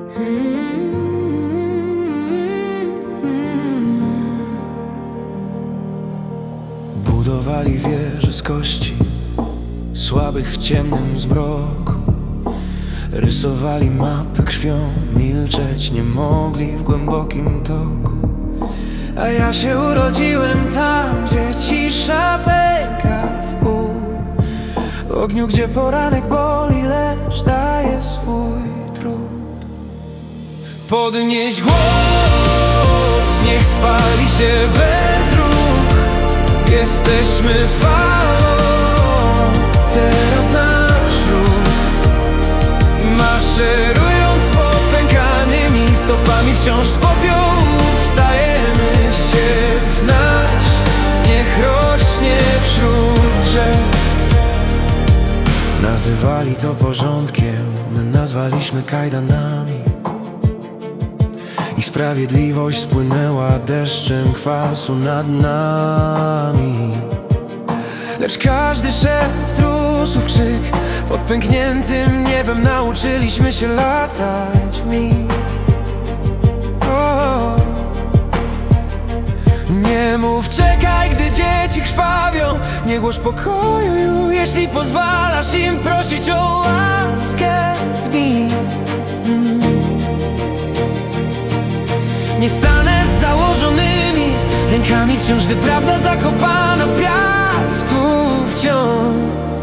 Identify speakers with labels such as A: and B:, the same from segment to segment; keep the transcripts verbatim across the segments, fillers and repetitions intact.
A: Budowali wieże z kości, słabych w ciemnym zmroku. Rysowali mapy krwią, milczeć nie mogli w głębokim toku. A ja się urodziłem tam, gdzie cisza pęka w pół. W ogniu, gdzie poranek boli, lecz daje swój trud. Podnieś głos, niech spali się bez ruch. Jesteśmy falą, teraz nasz ruch. Maszerując popękanymi stopami, wciąż z popiołów stajemy się w nasz. Niech rośnie wśród drzew. Nazywali to porządkiem, my nazwaliśmy kajdanami. Ich sprawiedliwość spłynęła deszczem kwasu nad nami. Lecz każdy szept rósł w krzyk. Pod pękniętym niebem nauczyliśmy się latać w mig. O, nie mów czekaj, gdy dzieci krwawią. Nie głoś pokoju, jeśli pozwalasz im prosić o łaskę w dni. Nie stanę z założonymi rękami wciąż, gdy prawda zakopana w piasku wciąż.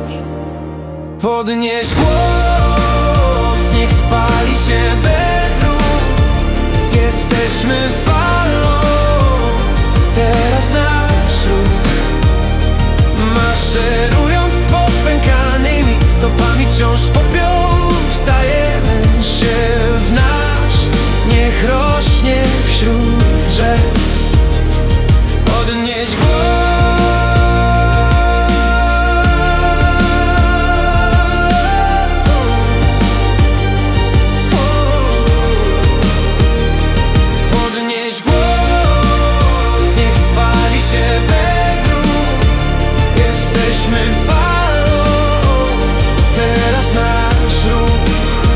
A: Podnieś głos, niech spali się bez ruch. Jesteśmy falą, teraz nasz ruch. Maszerując popękanymi stopami, wciąż z popiołów wstajemy się w nasz. Niech rośnie wśród drzew. Podnieś głos, podnieś głos, niech spali się bez ruch. Jesteśmy falą, teraz nasz ruch.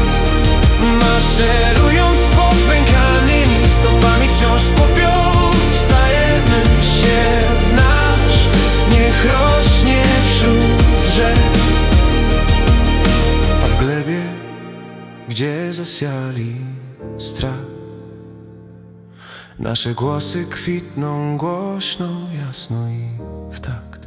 A: Maszerując popękanymi stopami, wciąż z popiołów wstajemy się w nasz. Niech rośnie wśród drzew. A w glebie, gdzie zasiali strach, nasze głosy kwitną głośno, jasno i w takt.